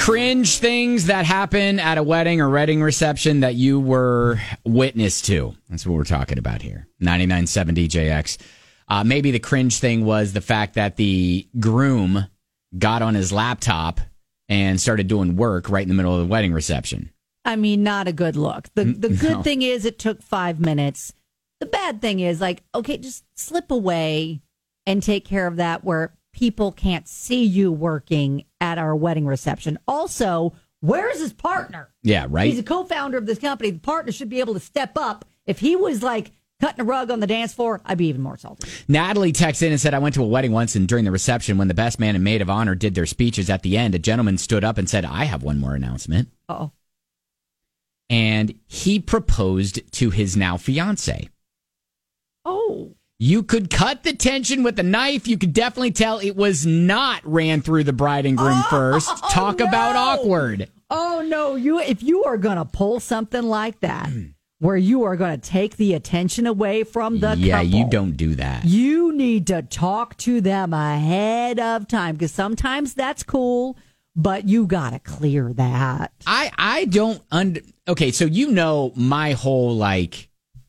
Cringe things that happen at a wedding or wedding reception that you were witness to. That's what we're talking about here. 99.7 DJX. Maybe the cringe thing was the fact that the groom got on his laptop and started doing work right in the middle of the wedding reception. I mean, not a good look. The good thing is it took 5 minutes. The bad thing is, like, okay, just slip away and take care of that where people can't see you working at our wedding reception. Also, where's his partner? Yeah, right. He's a co-founder of this company. The partner should be able to step up. If he was like cutting a rug on the dance floor, I'd be even more salty. Natalie texted in and said, I went to a wedding once, and during the reception, when the best man and maid of honor did their speeches at the end, a gentleman stood up and said, I have one more announcement. Uh-oh. And he proposed to his now fiance. Oh. You could cut the tension with a knife. You could definitely tell it was not ran through the bride and groom first. Talk about awkward. Oh, no. If you are going to pull something like that, where you are going to take the attention away from the couple. Yeah, you don't do that. You need to talk to them ahead of time, because sometimes that's cool, but you got to clear that. I don't okay, so you know my whole, like,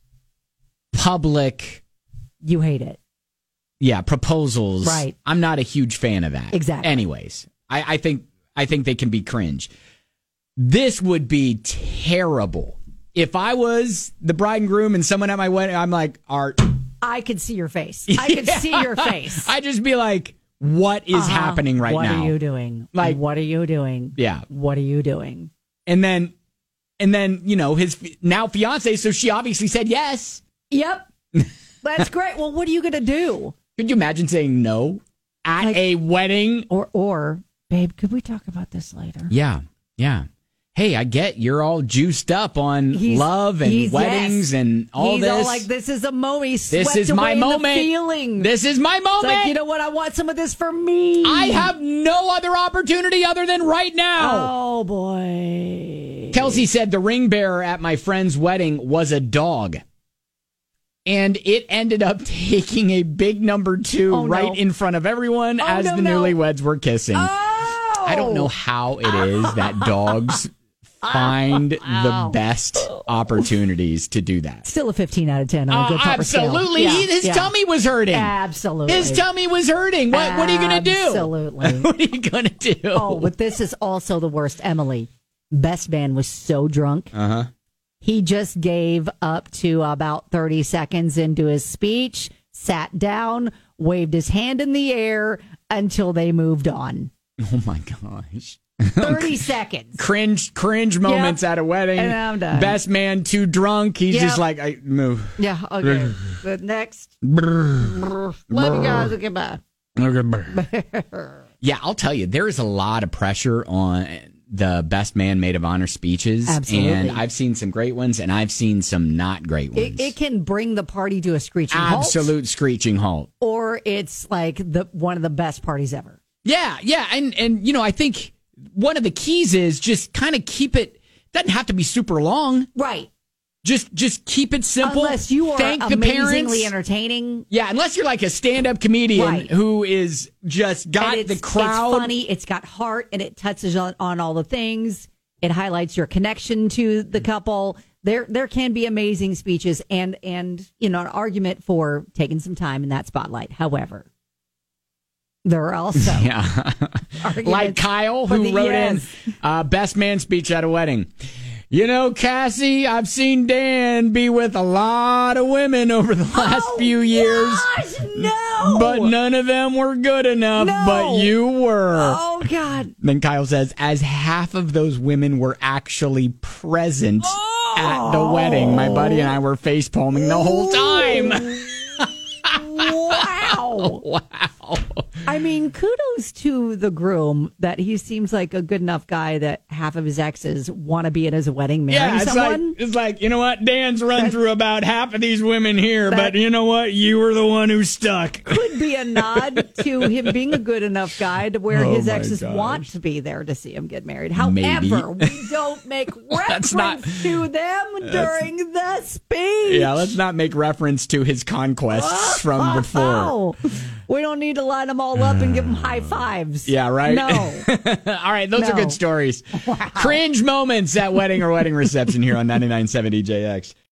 public... You hate it. Yeah, proposals. Right. I'm not a huge fan of that. Exactly. Anyways, I think they can be cringe. This would be terrible. If I was the bride and groom and someone at my wedding, I'm like, Art. I could see your face. I could see your face. I'd just be like, what is happening right now? What are you doing? Like, what are you doing? Yeah. What are you doing? And then, you know, his now fiance, so she obviously said yes. Yep. That's great. Well, what are you going to do? Could you imagine saying no at a wedding? Or, babe, could we talk about this later? Yeah. Hey, I get you're all juiced up on love and weddings and all this. He's all like, this is a moment. This is my moment. Feeling. This is my moment. It's like, you know what? I want some of this for me. I have no other opportunity other than right now. Oh, boy. Kelsey said the ring bearer at my friend's wedding was a dog. And it ended up taking a big number 2 right in front of everyone as the newlyweds were kissing. Oh. I don't know how it is that dogs find the best opportunities to do that. Still a 15 out of 10 on a good proper absolutely. Scale. His tummy was hurting. Absolutely. His tummy was hurting. What are you going to do? Absolutely. What are you going to do? Oh, but this is also the worst. Emily, best man was so drunk. Uh-huh. He just gave up to about 30 seconds into his speech, sat down, waved his hand in the air until they moved on. Oh, my gosh. 30 seconds. Cringe moments at a wedding. And I'm done. Best man too drunk. He's just like, I move. Yeah, okay. The next. Love you guys. Okay, bye. Yeah, I'll tell you, there is a lot of pressure on the best man maid of honor speeches. Absolutely. And I've seen some great ones, and I've seen some not great ones. It can bring the party to a screeching halt. Absolute screeching halt. Or it's like one of the best parties ever. Yeah. And you know, I think one of the keys is just kind of keep it, doesn't have to be super long. Right. Just keep it simple. Unless you are Thank amazingly the entertaining. Yeah, unless you're like a stand-up comedian who is just got the crowd. It's funny, it's got heart, and it touches on all the things. It highlights your connection to the couple. There can be amazing speeches and you know, an argument for taking some time in that spotlight. However, there are also like Kyle, who wrote in best man speech at a wedding. You know, Cassie, I've seen Dan be with a lot of women over the last few years. Gosh, no! But none of them were good enough, but you were. Oh, God. Then Kyle says, as half of those women were actually present at the wedding, my buddy and I were face palming the whole time. Wow. Wow. I mean, kudos to the groom that he seems like a good enough guy that half of his exes want to be in his wedding marrying someone. It's like, you know what? Dan's run through about half of these women here, but you know what? You were the one who stuck. Could be a nod to him being a good enough guy to where his exes want to be there to see him get married. However, we don't make reference to them during the speech. Yeah, let's not make reference to his conquests from before. We don't need to line them all up and give them high fives. Yeah, right? No. All right, those are good stories. Wow. Cringe moments at wedding or wedding reception here on 99.7 DJX.